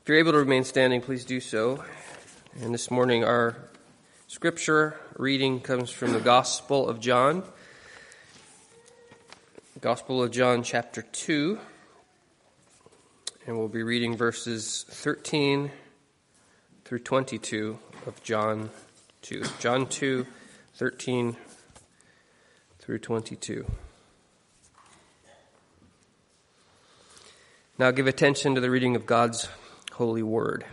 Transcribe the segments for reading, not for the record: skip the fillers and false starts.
If you're able to remain standing, please do so. And this morning our scripture reading comes from the Gospel of John. Gospel of John chapter 2. And we'll be reading verses 13 through 22 of John 2. John 2, 13 through 22. Now give attention to the reading of God's holy word.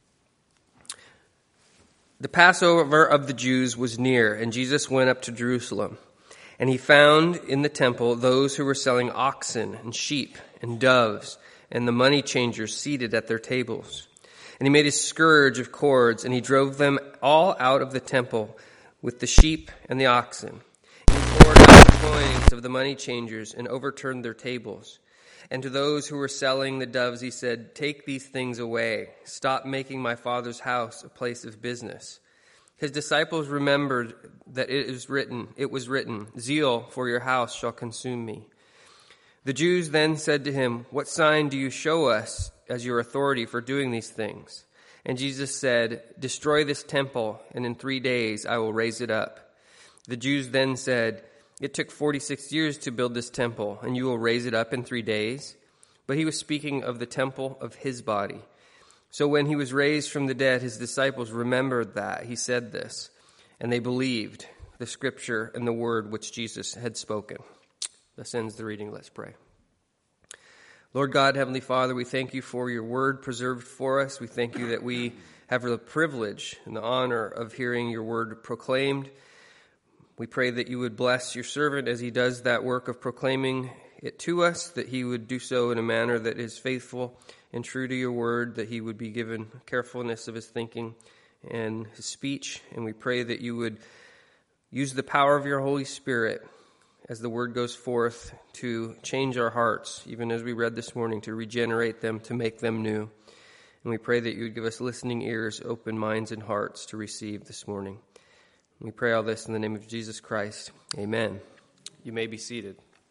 The Passover of the Jews was near, and Jesus went up to Jerusalem. And he found in the temple those who were selling oxen and sheep and doves, and the money changers seated at their tables. And he made a scourge of cords, and he drove them all out of the temple with the sheep and the oxen. And he poured out the coins of the money changers and overturned their tables. And to those who were selling the doves, he said, "Take these things away. Stop making my Father's house a place of business." His disciples remembered that it was written, "Zeal for your house shall consume me." The Jews then said to him, "What sign do you show us as your authority for doing these things?" And Jesus said, "Destroy this temple, and in 3 days I will raise it up." The Jews then said, "It took 46 years to build this temple, and you will raise it up in 3 days?" But he was speaking of the temple of his body. So when he was raised from the dead, his disciples remembered that he said this, and they believed the scripture and the word which Jesus had spoken. Thus ends the reading. Let's pray. Lord God, Heavenly Father, we thank you for your word preserved for us. We thank you that we have the privilege and the honor of hearing your word proclaimed. We pray that you would bless your servant as he does that work of proclaiming it to us, that he would do so in a manner that is faithful and true to your word, that he would be given carefulness of his thinking and his speech. And we pray that you would use the power of your Holy Spirit as the word goes forth to change our hearts, even as we read this morning, to regenerate them, to make them new. And we pray that you would give us listening ears, open minds and hearts to receive this morning. We pray all this in the name of Jesus Christ. Amen. You may be seated.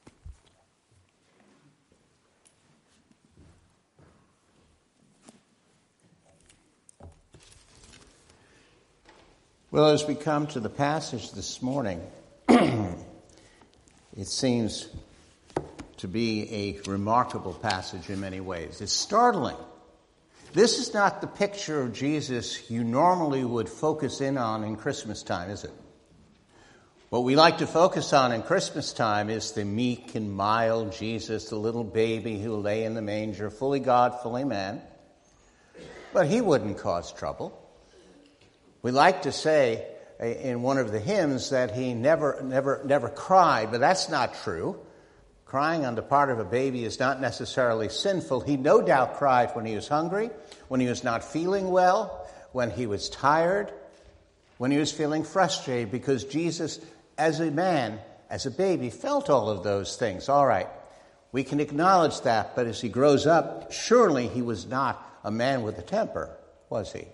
Well, as we come to the passage this morning, it seems to be a remarkable passage in many ways. It's startling. This is not the picture of Jesus you normally would focus in on in Christmas time, is it? What we like to focus on in Christmas time is the meek and mild Jesus, the little baby who lay in the manger, fully God, fully man. But he wouldn't cause trouble. We like to say in one of the hymns that he never cried, but that's not true. Crying on the part of a baby is not necessarily sinful. He no doubt cried when he was hungry, when he was not feeling well, when he was tired, when he was feeling frustrated, because Jesus, as a man, as a baby, felt all of those things. All right, we can acknowledge that, but as he grows up, surely he was not a man with a temper, was he?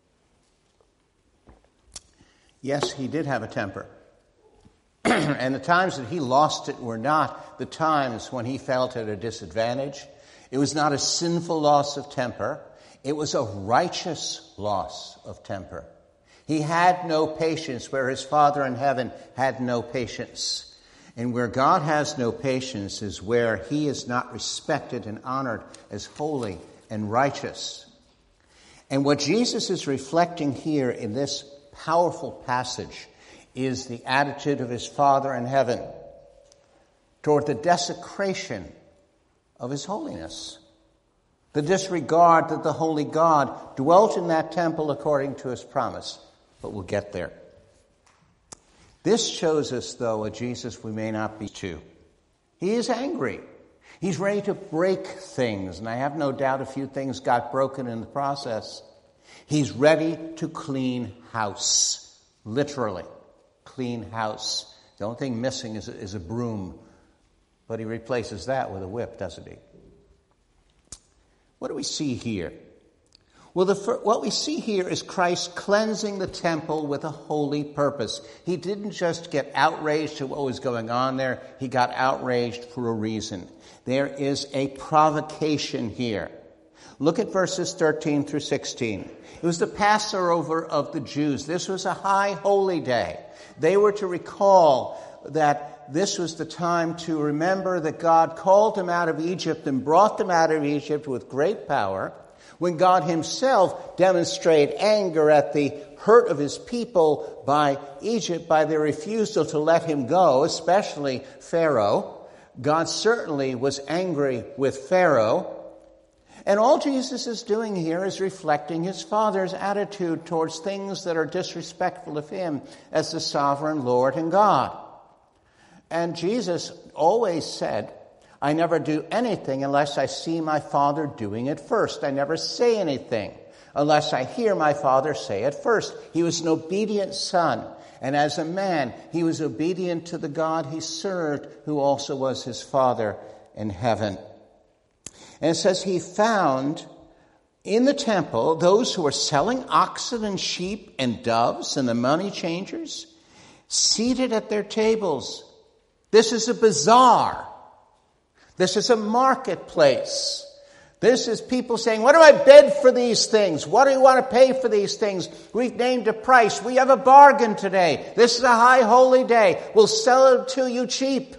Yes, he did have a temper. And the times that he lost it were not the times when he felt at a disadvantage. It was not a sinful loss of temper. It was a righteous loss of temper. He had no patience where his Father in heaven had no patience. And where God has no patience is where he is not respected and honored as holy and righteous. And what Jesus is reflecting here in this powerful passage is the attitude of his Father in heaven toward the desecration of his holiness. The disregard that the holy God dwelt in that temple according to his promise. But we'll get there. This shows us, though, a Jesus we may not be to. He is angry. He's ready to break things, and I have no doubt a few things got broken in the process. He's ready to clean house, literally. Clean house. The only thing missing is a broom, but he replaces that with a whip, doesn't he? What do we see here? Well, what we see here is Christ cleansing the temple with a holy purpose. He didn't just get outraged at what was going on there. He got outraged for a reason. There is a provocation here. Look at verses 13 through 16. It was the Passover of the Jews. This was a high holy day. They were to recall that this was the time to remember that God called them out of Egypt and brought them out of Egypt with great power. When God himself demonstrated anger at the hurt of his people by Egypt, by their refusal to let him go, especially Pharaoh, God certainly was angry with Pharaoh. And all Jesus is doing here is reflecting his Father's attitude towards things that are disrespectful of him as the sovereign Lord and God. And Jesus always said, I never do anything unless I see my Father doing it first. I never say anything unless I hear my Father say it first. He was an obedient son. And as a man, he was obedient to the God he served, who also was his Father in heaven. And it says he found in the temple those who were selling oxen and sheep and doves and the money changers seated at their tables. This is a bazaar. This is a marketplace. This is people saying, what do I bid for these things? What do you want to pay for these things? We've named a price. We have a bargain today. This is a high holy day. We'll sell it to you cheap.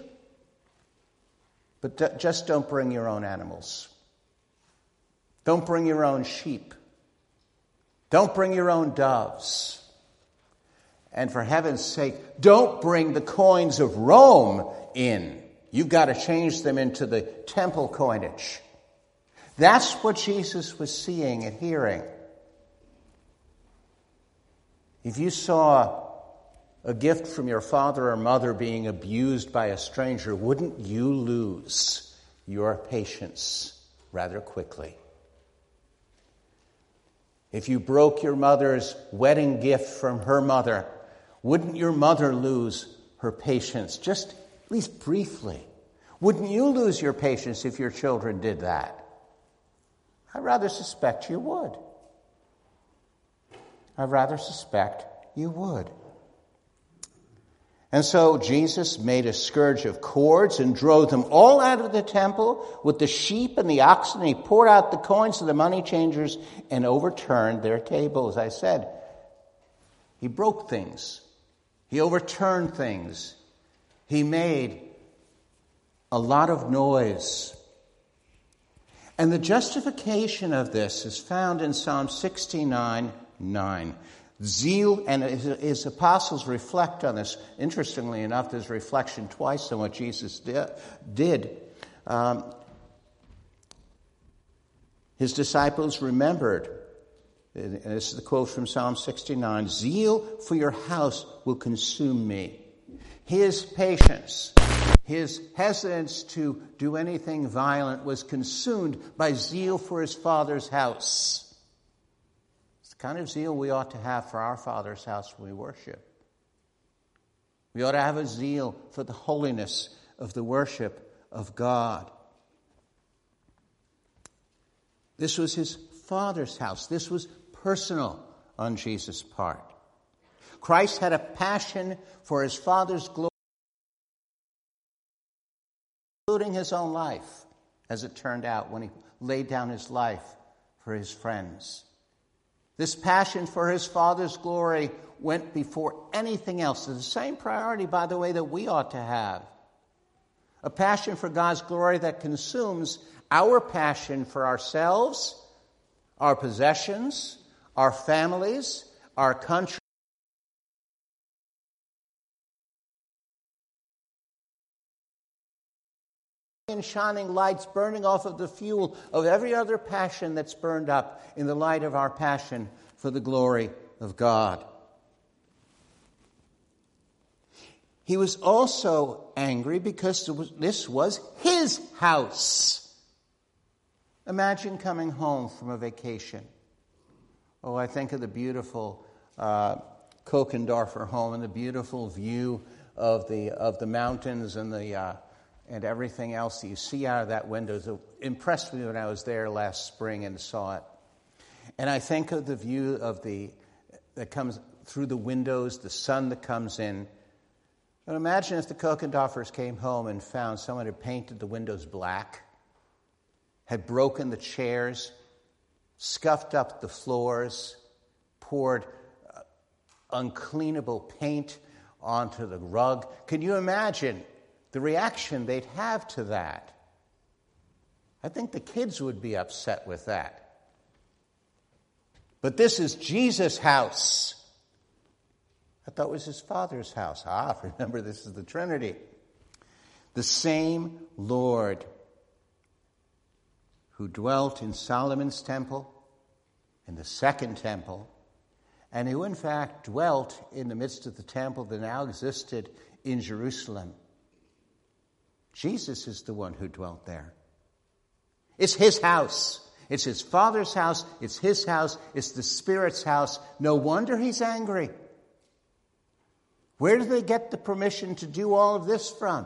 But just don't bring your own animals. Don't bring your own sheep. Don't bring your own doves. And for heaven's sake, don't bring the coins of Rome in. You've got to change them into the temple coinage. That's what Jesus was seeing and hearing. If you saw a gift from your father or mother being abused by a stranger, wouldn't you lose your patience rather quickly? If you broke your mother's wedding gift from her mother, wouldn't your mother lose her patience, just at least briefly? Wouldn't you lose your patience if your children did that? I rather suspect you would. I rather suspect you would. And so Jesus made a scourge of cords and drove them all out of the temple with the sheep and the oxen. He poured out the coins of the money changers and overturned their tables. I said, he broke things. He overturned things. He made a lot of noise. And the justification of this is found in Psalm 69:9. Zeal, and his apostles reflect on this. Interestingly enough, there's reflection twice on what Jesus did. His disciples remembered, and this is the quote from Psalm 69, zeal for your house will consume me. His patience, his hesitance to do anything violent was consumed by zeal for his Father's house. It's the kind of zeal we ought to have for our Father's house when we worship. We ought to have a zeal for the holiness of the worship of God. This was his Father's house. This was personal on Jesus' part. Christ had a passion for his Father's glory, including his own life, as it turned out when he laid down his life for his friends. This passion for his Father's glory went before anything else. It's the same priority, by the way, that we ought to have. A passion for God's glory that consumes our passion for ourselves, our possessions, our families, our country, and shining lights burning off of the fuel of every other passion that's burned up in the light of our passion for the glory of God. He was also angry because this was his house. Imagine coming home from a vacation. Oh, I think of the beautiful Kochendorfer home and the beautiful view of the mountains and everything else that you see out of that window. It impressed me when I was there last spring and saw it. And I think of the view of that comes through the windows, the sun that comes in. And imagine if the Kochendorfers came home and found someone had painted the windows black, had broken the chairs scuffed up the floors, poured uncleanable paint onto the rug. Can you imagine the reaction they'd have to that? I think the kids would be upset with that. But this is Jesus' house. I thought it was his Father's house. Remember, this is the Trinity. The same Lord who dwelt in Solomon's temple, in the second temple, and who in fact dwelt in the midst of the temple that now existed in Jerusalem. Jesus is the one who dwelt there. It's his house. It's his Father's house. It's his house. It's the Spirit's house. No wonder he's angry. Where do they get the permission to do all of this from?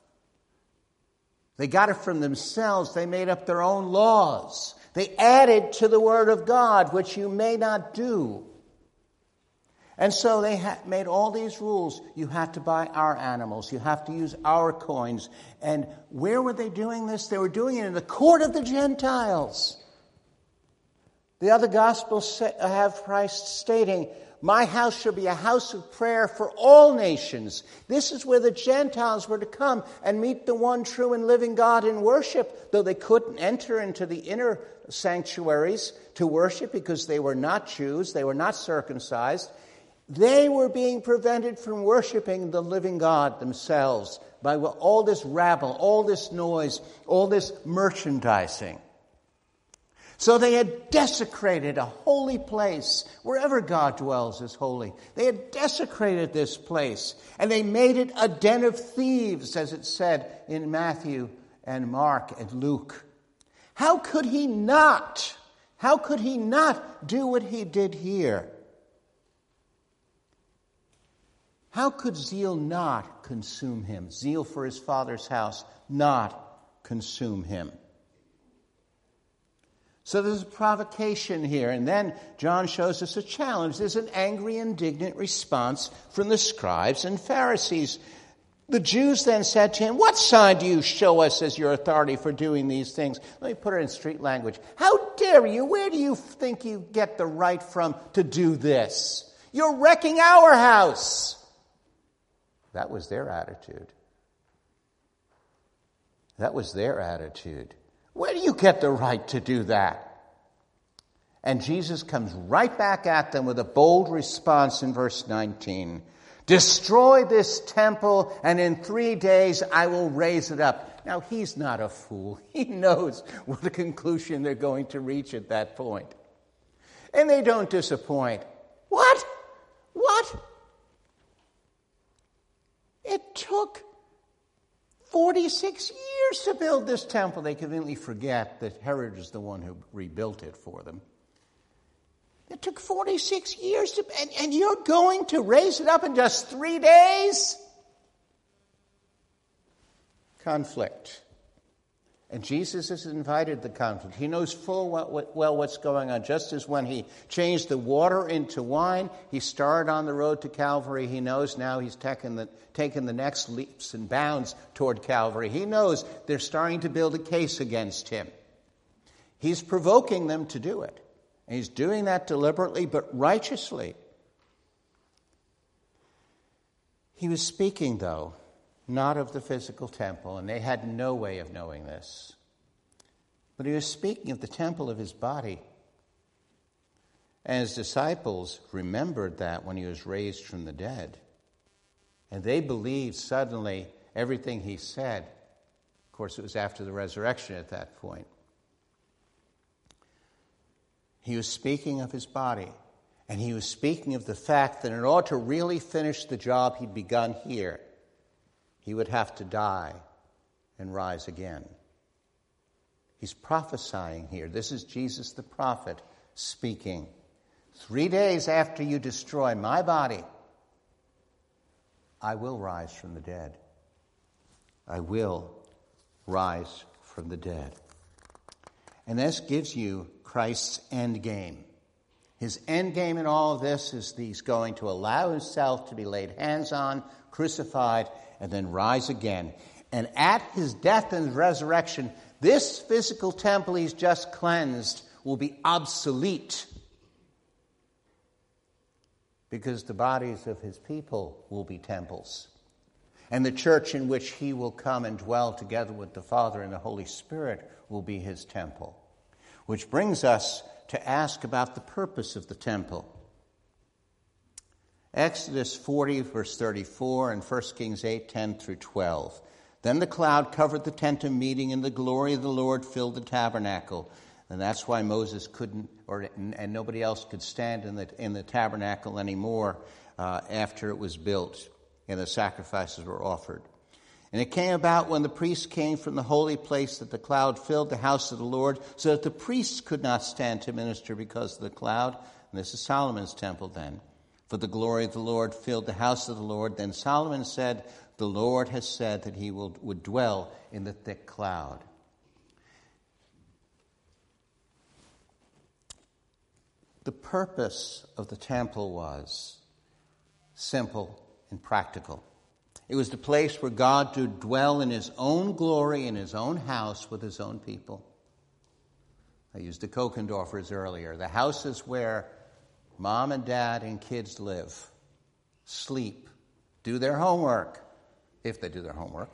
They got it from themselves. They made up their own laws. They added to the Word of God, which you may not do. And so they made all these rules. You have to buy our animals. You have to use our coins. And where were they doing this? They were doing it in the court of the Gentiles. The other Gospels have Christ stating, "My house shall be a house of prayer for all nations." This is where the Gentiles were to come and meet the one true and living God in worship, though they couldn't enter into the inner sanctuaries to worship because they were not Jews, they were not circumcised. They were being prevented from worshiping the living God themselves by all this rabble, all this noise, all this merchandising. So they had desecrated a holy place. Wherever God dwells is holy. They had desecrated this place, and they made it a den of thieves, as it said in Matthew and Mark and Luke. How could he not? How could he not do what he did here? How could zeal not consume him? Zeal for his Father's house not consume him? So there's a provocation here, and then John shows us a challenge. There's an angry, indignant response from the scribes and Pharisees. The Jews then said to him, "What sign do you show us as your authority for doing these things?" Let me put it in street language. How dare you? Where do you think you get the right from to do this? You're wrecking our house. That was their attitude. That was their attitude. Where do you get the right to do that? And Jesus comes right back at them with a bold response in verse 19. "Destroy this temple, and in 3 days I will raise it up." Now, he's not a fool. He knows what the conclusion they're going to reach at that point. And they don't disappoint. What? It took 46 years to build this temple. They conveniently forget that Herod is the one who rebuilt it for them. It took 46 years and you're going to raise it up in just 3 days? Conflict. And Jesus has invited the conflict. He knows full well what's going on. Just as when he changed the water into wine, he started on the road to Calvary. He knows now he's taken the next leaps and bounds toward Calvary. He knows they're starting to build a case against him. He's provoking them to do it. And he's doing that deliberately but righteously. He was speaking, though, not of the physical temple, and they had no way of knowing this. But he was speaking of the temple of his body. And his disciples remembered that when he was raised from the dead. And they believed suddenly everything he said. Of course, it was after the resurrection at that point. He was speaking of his body. And he was speaking of the fact that in order to really finish the job he'd begun here, he would have to die and rise again. He's prophesying here. This is Jesus the prophet speaking. 3 days after you destroy my body, I will rise from the dead. I will rise from the dead. And this gives you Christ's end game. His end game in all of this is that he's going to allow himself to be laid hands on, crucified, and then rise again. And at his death and resurrection, this physical temple he's just cleansed will be obsolete because the bodies of his people will be temples. And the church in which he will come and dwell together with the Father and the Holy Spirit will be his temple. Which brings us to ask about the purpose of the temple. Exodus 40, verse 34, and 1 Kings 8, 10 through 12. Then the cloud covered the tent of meeting, and the glory of the Lord filled the tabernacle. And that's why Moses couldn't, and nobody else could stand in the tabernacle anymore after it was built and the sacrifices were offered. And it came about when the priests came from the holy place that the cloud filled the house of the Lord, so that the priests could not stand to minister because of the cloud. And this is Solomon's temple then. For the glory of the Lord filled the house of the Lord. Then Solomon said, the Lord has said that he would dwell in the thick cloud. The purpose of the temple was simple and practical. It was the place where God would dwell in his own glory in his own house with his own people. I used the Kokendorfers earlier. The house is where mom and dad and kids live, sleep, do their homework, if they do their homework.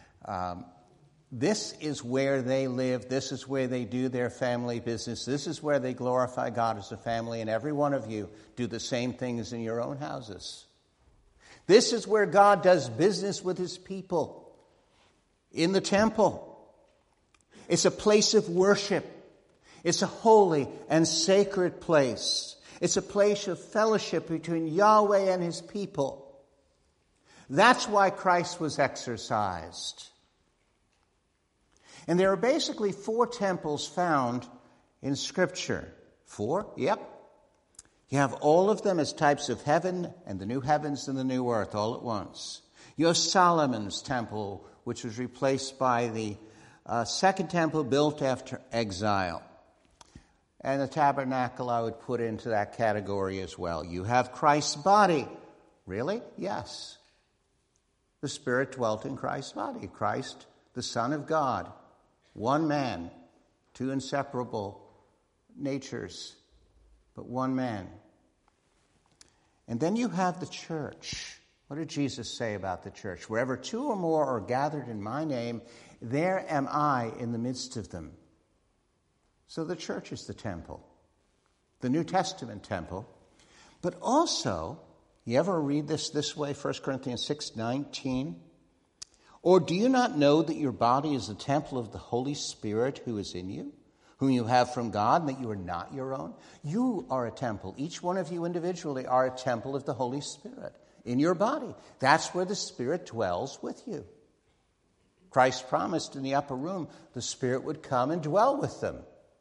This is where they live. This is where they do their family business. This is where they glorify God as a family. And every one of you do the same things in your own houses. This is where God does business with his people, in the temple. It's a place of worship. It's a holy and sacred place. It's a place of fellowship between Yahweh and his people. That's why Christ was exercised. And there are basically 4 temples found in Scripture. 4? Yep. You have all of them as types of heaven and the new heavens and the new earth all at once. You have Solomon's temple, which was replaced by the second temple built after exile. And the tabernacle I would put into that category as well. You have Christ's body. Really? Yes. The Spirit dwelt in Christ's body. Christ, the Son of God. One man, 2 inseparable natures, but one man. And then you have the church. What did Jesus say about the church? Wherever 2 or more are gathered in my name, there am I in the midst of them. So the church is the temple, the New Testament temple. But also, you ever read this way, 1 Corinthians 6:19? Or do you not know that your body is the temple of the Holy Spirit who is in you, whom you have from God, and that you are not your own? You are a temple. Each one of you individually are a temple of the Holy Spirit in your body. That's where the Spirit dwells with you. Christ promised in the upper room the Spirit would come and dwell with them.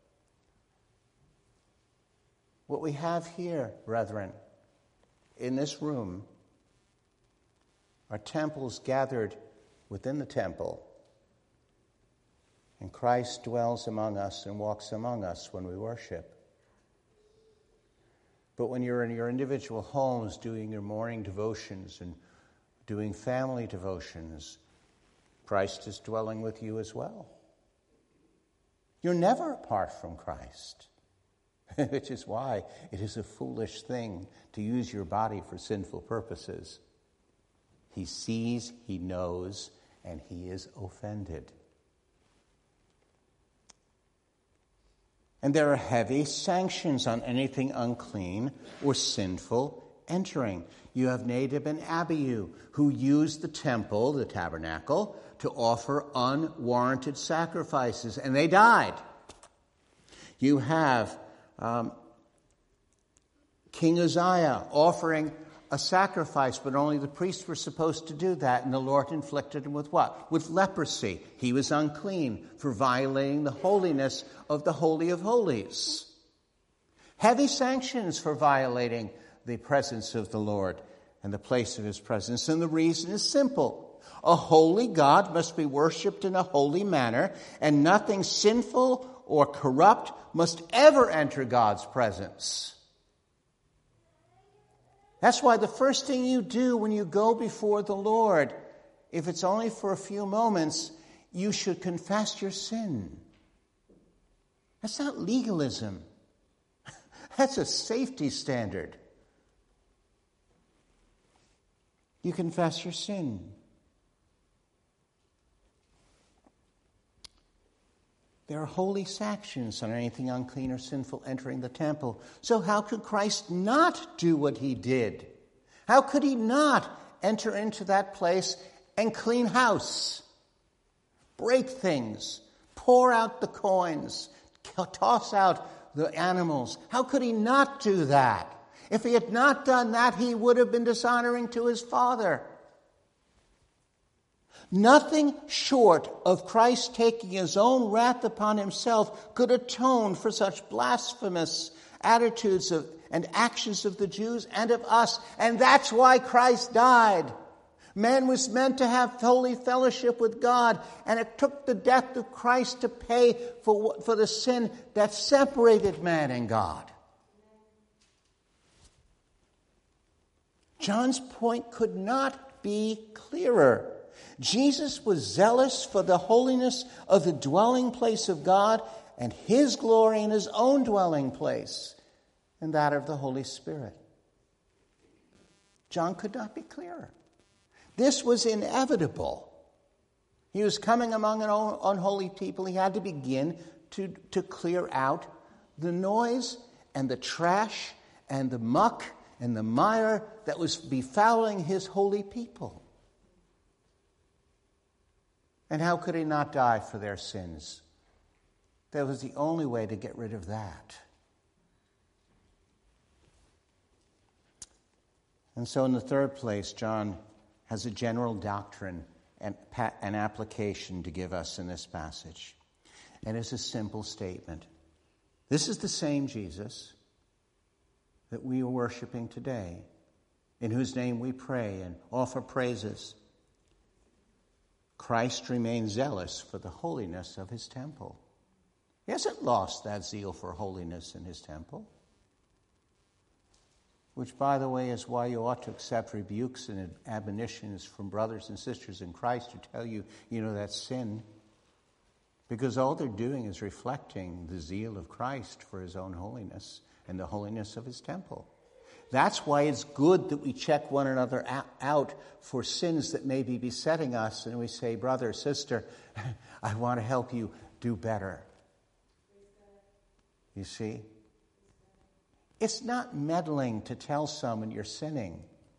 What we have here, brethren, in this room, are temples gathered within the temple. And Christ dwells among us and walks among us when we worship. But when you're in your individual homes doing your morning devotions and doing family devotions, Christ is dwelling with you as well. You're never apart from Christ, which is why it is a foolish thing to use your body for sinful purposes. He sees, he knows, and he is offended. And there are heavy sanctions on anything unclean or sinful entering. You have Nadab and Abihu, who used the temple, the tabernacle, to offer unwarranted sacrifices, and they died. You have King Uzziah offering a sacrifice, but only the priests were supposed to do that, and the Lord inflicted him with what? With leprosy. He was unclean for violating the holiness of the Holy of Holies. Heavy sanctions for violating the presence of the Lord and the place of his presence. And the reason is simple. A holy God must be worshipped in a holy manner, and nothing sinful or corrupt must ever enter God's presence. That's why the first thing you do when you go before the Lord, if it's only for a few moments, you should confess your sin. That's not legalism. That's a safety standard. You confess your sin. There are holy sanctions on anything unclean or sinful entering the temple. So how could Christ not do what he did? How could he not enter into that place and clean house, break things, pour out the coins, toss out the animals? How could he not do that? If he had not done that, he would have been dishonoring to his Father. Nothing short of Christ taking his own wrath upon himself could atone for such blasphemous attitudes and actions of the Jews and of us. And that's why Christ died. Man was meant to have holy fellowship with God, and it took the death of Christ to pay for the sin that separated man and God. John's point could not be clearer. Jesus was zealous for the holiness of the dwelling place of God and his glory in his own dwelling place and that of the Holy Spirit. John could not be clearer. This was inevitable. He was coming among an unholy people. He had to begin to clear out the noise and the trash and the muck and the mire that was befouling his holy people. And how could he not die for their sins? That was the only way to get rid of that. And so in the third place, John has a general doctrine and an application to give us in this passage. And it's a simple statement. This is the same Jesus that we are worshiping today, in whose name we pray and offer praises. Christ remains zealous for the holiness of his temple. He hasn't lost that zeal for holiness in his temple. Which, by the way, is why you ought to accept rebukes and admonitions from brothers and sisters in Christ who tell you, that's sin. Because all they're doing is reflecting the zeal of Christ for his own holiness and the holiness of his temple. That's why it's good that we check one another out for sins that may be besetting us, and we say, brother, sister, I want to help you do better. You see? It's not meddling to tell someone you're sinning.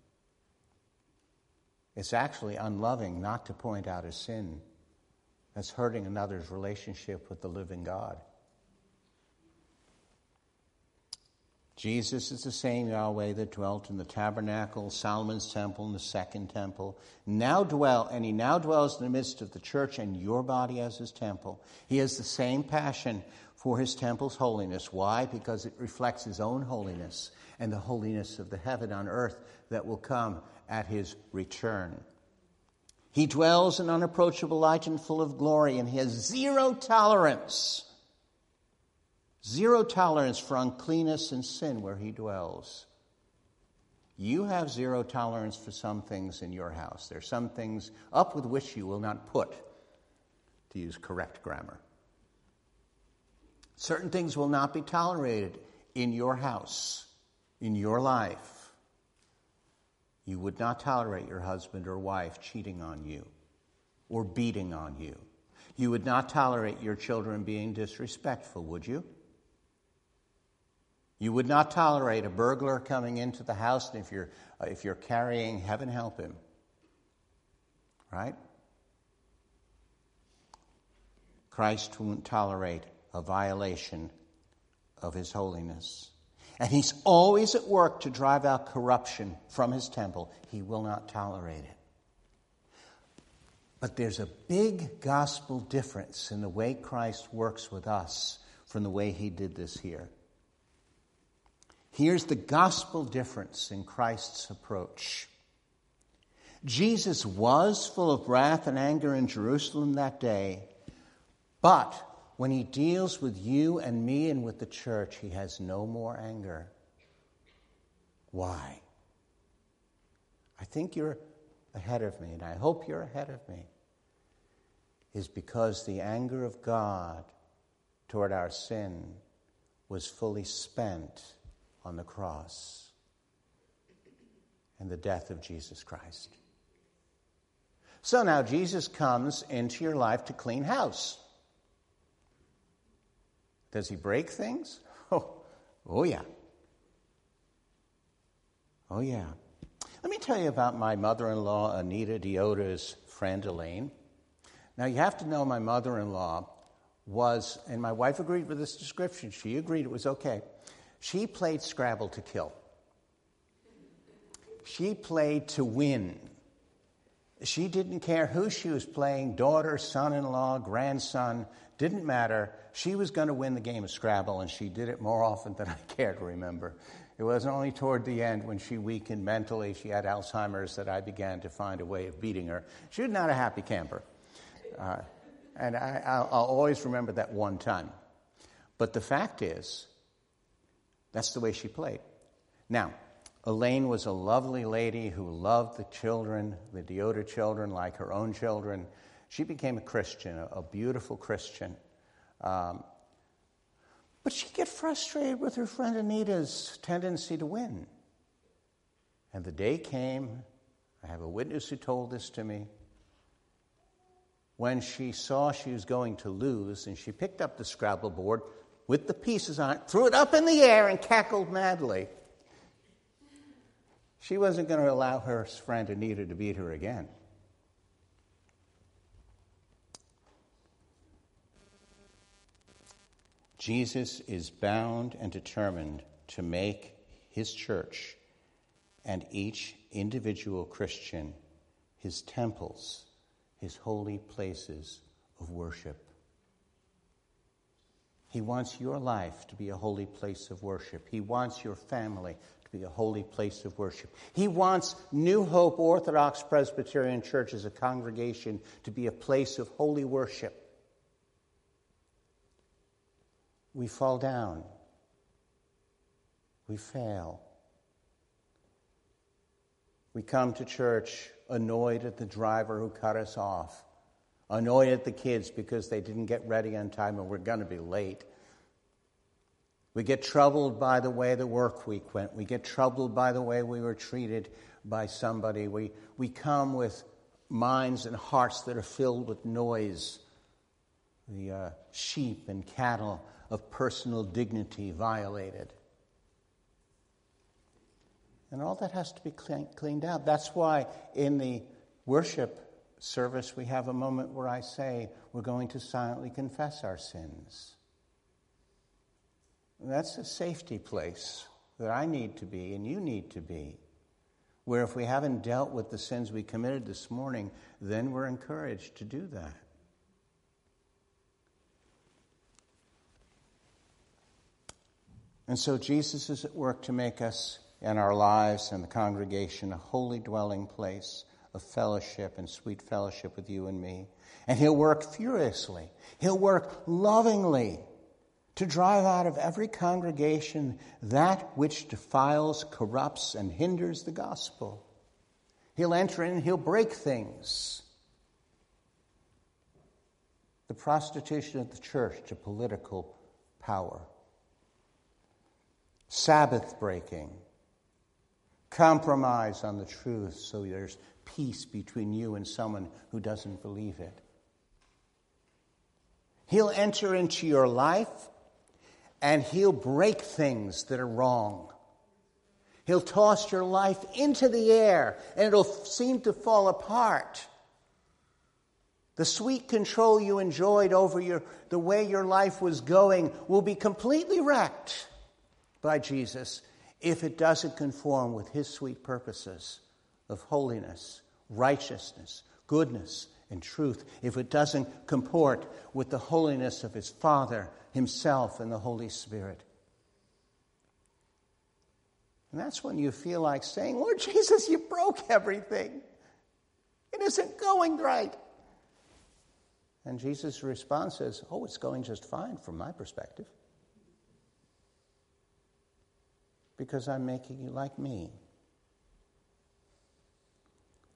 It's actually unloving not to point out a sin that's hurting another's relationship with the living God. Jesus is the same Yahweh that dwelt in the tabernacle, Solomon's temple, and the second temple. He now dwells in the midst of the church and your body as his temple. He has the same passion for his temple's holiness. Why? Because it reflects his own holiness and the holiness of the heaven on earth that will come at his return. He dwells in unapproachable light and full of glory, and he has zero tolerance for uncleanness and sin where he dwells. You have zero tolerance for some things in your house. There are some things up with which you will not put, to use correct grammar. Certain things will not be tolerated in your house, in your life. You would not tolerate your husband or wife cheating on you or beating on you. You would not tolerate your children being disrespectful, would you? You would not tolerate a burglar coming into the house, and if you're carrying, heaven help him. Right? Christ won't tolerate a violation of his holiness. And he's always at work to drive out corruption from his temple. He will not tolerate it. But there's a big gospel difference in the way Christ works with us from the way he did this here. Here's the gospel difference in Christ's approach. Jesus was full of wrath and anger in Jerusalem that day, but when he deals with you and me and with the church, he has no more anger. Why? I think you're ahead of me, and I hope you're ahead of me, is because the anger of God toward our sin was fully spent on the cross and the death of Jesus Christ. So now Jesus comes into your life to clean house. Does he break things? Oh yeah. Oh yeah. Let me tell you about my mother-in-law, Anita Dioda's friend Elaine. Now you have to know my mother-in-law was, and my wife agreed with this description, she agreed it was okay. She played Scrabble to kill. She played to win. She didn't care who she was playing, daughter, son-in-law, grandson, didn't matter. She was going to win the game of Scrabble, and she did it more often than I care to remember. It wasn't only toward the end when she weakened mentally, she had Alzheimer's, that I began to find a way of beating her. She was not a happy camper. And I'll always remember that one time. But the fact is, that's the way she played. Now, Elaine was a lovely lady who loved the children, the Dioda children, like her own children. She became a Christian, a beautiful Christian. But she'd get frustrated with her friend Anita's tendency to win. And the day came, I have a witness who told this to me, when she saw she was going to lose, and she picked up the Scrabble board with the pieces on it, threw it up in the air, and cackled madly. She wasn't going to allow her friend Anita to beat her again. Jesus is bound and determined to make his church and each individual Christian his temples, his holy places of worship. He wants your life to be a holy place of worship. He wants your family to be a holy place of worship. He wants New Hope Orthodox Presbyterian Church as a congregation to be a place of holy worship. We fall down. We fail. We come to church annoyed at the driver who cut us off, annoyed at the kids because they didn't get ready on time and we're going to be late. We get troubled by the way the work week went. We get troubled by the way we were treated by somebody. We come with minds and hearts that are filled with noise. The sheep and cattle of personal dignity violated. And all that has to be cleaned out. That's why in the worship service we have a moment where I say we're going to silently confess our sins. And that's a safety place that I need to be and you need to be, where if we haven't dealt with the sins we committed this morning, then we're encouraged to do that. And so Jesus is at work to make us and our lives and the congregation a holy dwelling place of fellowship and sweet fellowship with you and me. And he'll work furiously. He'll work lovingly to drive out of every congregation that which defiles, corrupts, and hinders the gospel. He'll enter in and he'll break things. The prostitution of the church to political power. Sabbath breaking, compromise on the truth so there's peace between you and someone who doesn't believe it. He'll enter into your life and he'll break things that are wrong. He'll toss your life into the air and it'll seem to fall apart. The sweet control you enjoyed over the way your life was going will be completely wrecked by Jesus if it doesn't conform with his sweet purposes of holiness, righteousness, goodness, and truth, if it doesn't comport with the holiness of his Father, himself, and the Holy Spirit. And that's when you feel like saying, Lord Jesus, you broke everything. It isn't going right. And Jesus' response is, oh, it's going just fine from my perspective. Because I'm making you like me.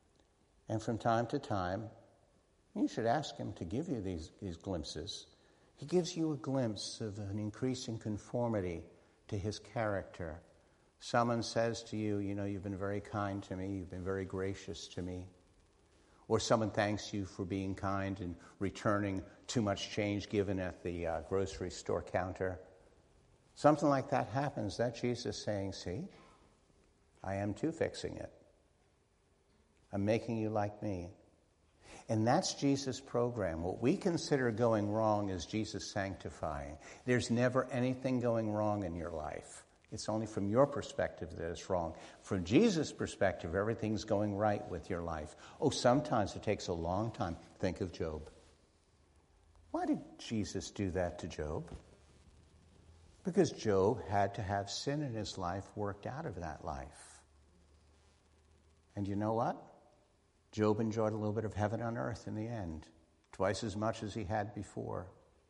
And from time to time, you should ask him to give you these glimpses. He gives you a glimpse of an increasing conformity to his character. Someone says to you, you've been very kind to me, you've been very gracious to me. Or someone thanks you for being kind and returning too much change given at the grocery store counter. Something like that happens. That's Jesus saying, see, I am too fixing it. I'm making you like me. And that's Jesus' program. What we consider going wrong is Jesus sanctifying. There's never anything going wrong in your life. It's only from your perspective that it's wrong. From Jesus' perspective, everything's going right with your life. Oh, sometimes it takes a long time. Think of Job. Why did Jesus do that to Job? Because Job had to have sin in his life worked out of that life. And you know what? Job enjoyed a little bit of heaven on earth in the end, twice as much as he had before.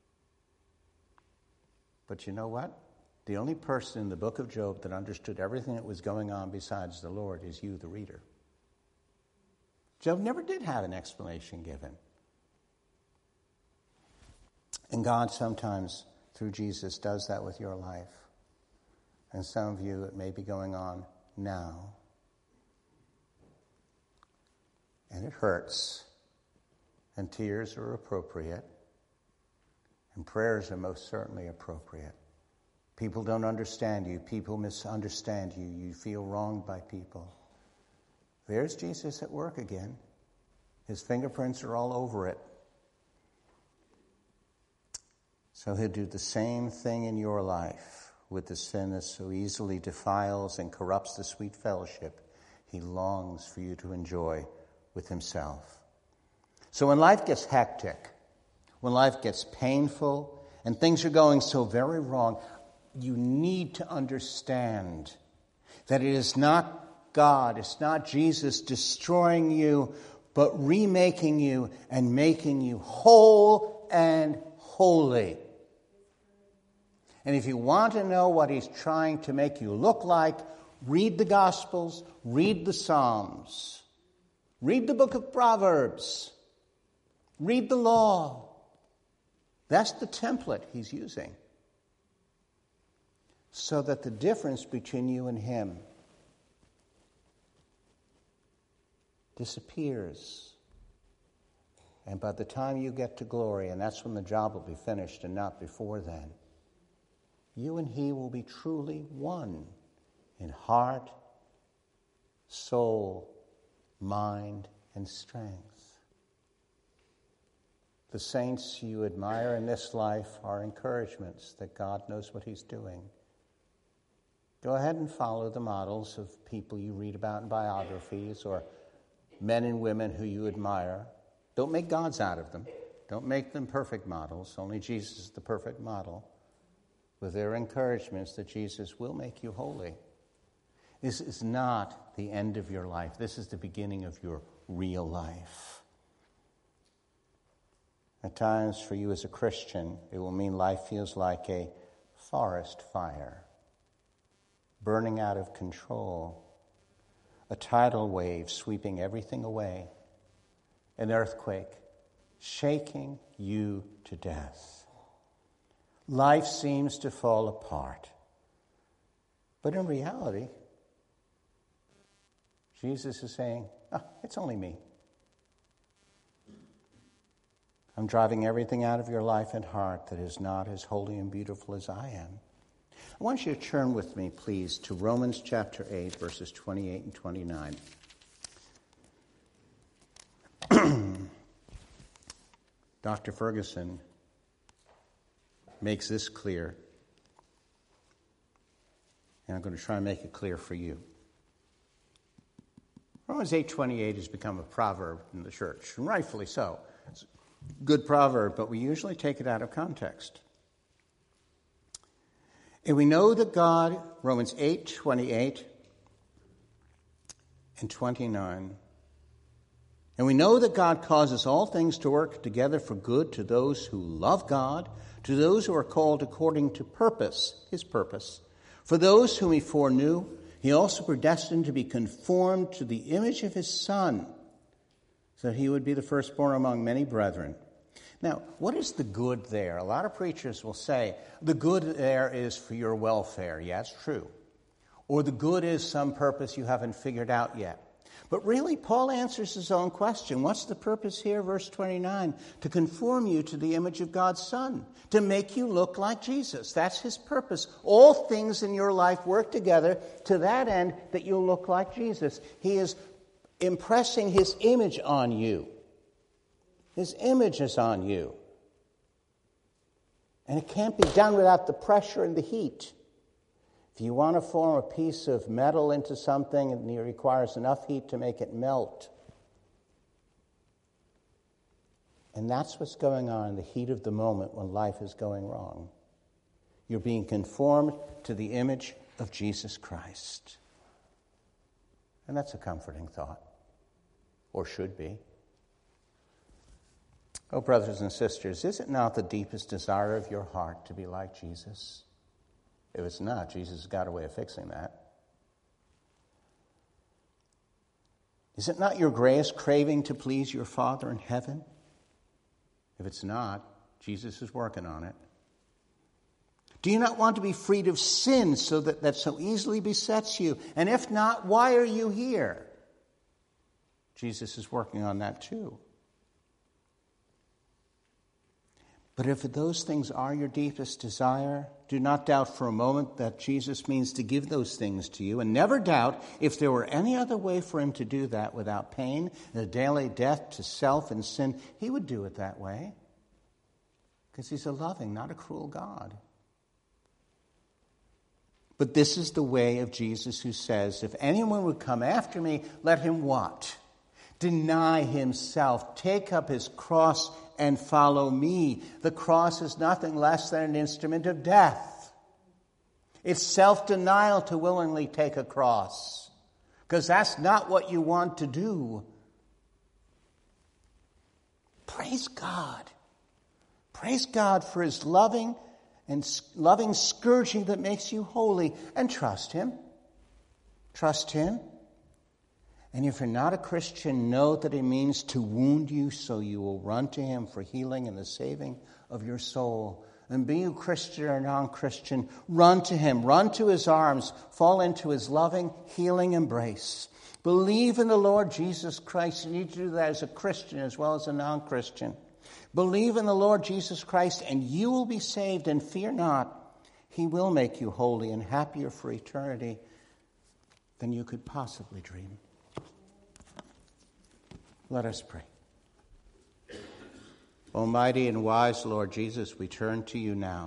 But you know what? The only person in the book of Job that understood everything that was going on besides the Lord is you, the reader. Job never did have an explanation given. And God sometimes, through Jesus, does that with your life. And some of you, it may be going on now. And it hurts. And tears are appropriate. And prayers are most certainly appropriate. People don't understand you. People misunderstand you. You feel wronged by people. There's Jesus at work again. His fingerprints are all over it. So he'll do the same thing in your life with the sin that so easily defiles and corrupts the sweet fellowship he longs for you to enjoy with himself. So when life gets hectic, when life gets painful, and things are going so very wrong, you need to understand that it is not God, it's not Jesus destroying you, but remaking you and making you whole and holy. And if you want to know what he's trying to make you look like, read the Gospels, read the Psalms, read the book of Proverbs, read the law. That's the template he's using. So that the difference between you and him disappears. And by the time you get to glory, and that's when the job will be finished and not before then, you and he will be truly one in heart, soul, mind, and strength. The saints you admire in this life are encouragements that God knows what he's doing. Go ahead and follow the models of people you read about in biographies or men and women who you admire. Don't make gods out of them. Don't make them perfect models. Only Jesus is the perfect model. With their encouragements that Jesus will make you holy. This is not the end of your life. This is the beginning of your real life. At times for you as a Christian, it will mean life feels like a forest fire. Burning out of control, a tidal wave sweeping everything away, an earthquake shaking you to death. Life seems to fall apart. But in reality, Jesus is saying, it's only me. I'm driving everything out of your life and heart that is not as holy and beautiful as I am. I want you to turn with me, please, to Romans chapter 8, verses 28 and 29. Dr. Ferguson makes this clear, and I'm going to try and make it clear for you. Romans 8:28 has become a proverb in the church, and rightfully so. It's a good proverb, but we usually take it out of context. And we know that God, Romans 8:28 and 29, and we know that God causes all things to work together for good to those who love God, to those who are called according to purpose, his purpose. For those whom he foreknew, he also predestined to be conformed to the image of his Son, so that he would be the firstborn among many brethren. Now, what is the good there? A lot of preachers will say, the good there is for your welfare. Yeah, it's true. Or the good is some purpose you haven't figured out yet. But really, Paul answers his own question. What's the purpose here? Verse 29, to conform you to the image of God's Son, to make you look like Jesus. That's his purpose. All things in your life work together to that end that you'll look like Jesus. He is impressing his image on you. His image is on you. And it can't be done without the pressure and the heat. If you want to form a piece of metal into something, it requires enough heat to make it melt. And that's what's going on in the heat of the moment when life is going wrong. You're being conformed to the image of Jesus Christ. And that's a comforting thought, or should be. Oh, brothers and sisters, is it not the deepest desire of your heart to be like Jesus? If it's not, Jesus has got a way of fixing that. Is it not your greatest craving to please your Father in heaven? If it's not, Jesus is working on it. Do you not want to be freed of sin so that so easily besets you? And if not, why are you here? Jesus is working on that too. But if those things are your deepest desire, do not doubt for a moment that Jesus means to give those things to you. And never doubt if there were any other way for him to do that without pain and a daily death to self and sin, he would do it that way. Because he's a loving, not a cruel God. But this is the way of Jesus who says, if anyone would come after me, let him what? Deny himself, take up his cross and follow me. The cross is nothing less than an instrument of death. It's self-denial to willingly take a cross, because that's not what you want to do. Praise God. Praise God for his loving scourging that makes you holy, and trust him. Trust him. And if you're not a Christian, know that it means to wound you so you will run to him for healing and the saving of your soul. And be you Christian or non-Christian, run to him, run to his arms, fall into his loving, healing embrace. Believe in the Lord Jesus Christ. You need to do that as a Christian as well as a non-Christian. Believe in the Lord Jesus Christ and you will be saved, and fear not. He will make you holy and happier for eternity than you could possibly dream. Let us pray. Almighty and wise Lord Jesus, we turn to you now.